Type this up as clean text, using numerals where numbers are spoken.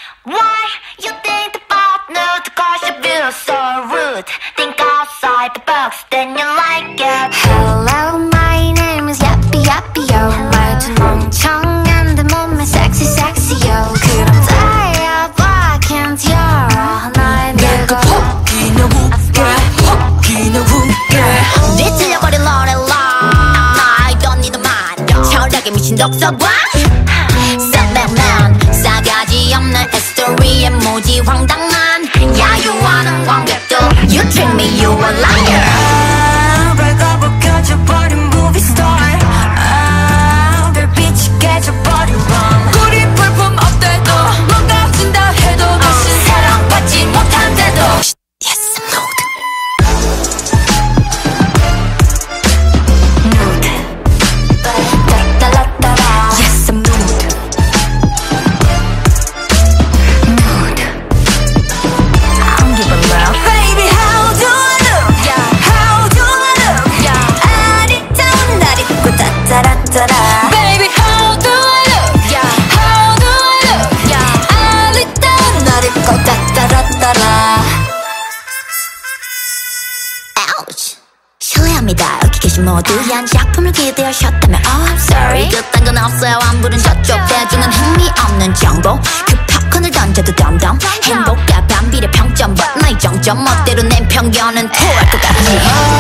Why you think about nude? Cause you feel so rude. Think outside the box, then you like it. Hello, my name is Yappy Yappy Yo. 말투 멍청한데 몸매 sexy sexy yo. 그럼 달려봐, can't 열어 날 밀고 혹기는 웃게 혹기는 웃게 뒤틀려버린 노래라 I don't need a man 철학에 미친 독서관 쌈백만 싸가지 없는 스토리에 무지 황당한 야유하는 관객도 You treat me, you a liar 발가벗 가져버린 movie star 별빛이 깨져버린 밤 우리 볼품 없대도 망가진다 해도 다시 사랑받지 못한데도 Yes, I'm nude 따라따라 Yes, I'm nude Nude I don't give a love Baby, how do I look? How do I look? 아리따운 날 입고 따따라따라 Baby, how do I look? How do I look? 아리따운 날 입고 따따라따라 Ouch 실례합니다 여기 계신 모두 한 작품을 기대하셨다면 Oh I'm sorry 그딴 건 없어요 안 부른 저쪽 대중은 흥미없는 정보 그 팝콘을 던져도 덤덤 행복과 반비례 평점 But 나의 정점 멋대로 낸 편견은 토할 것 같지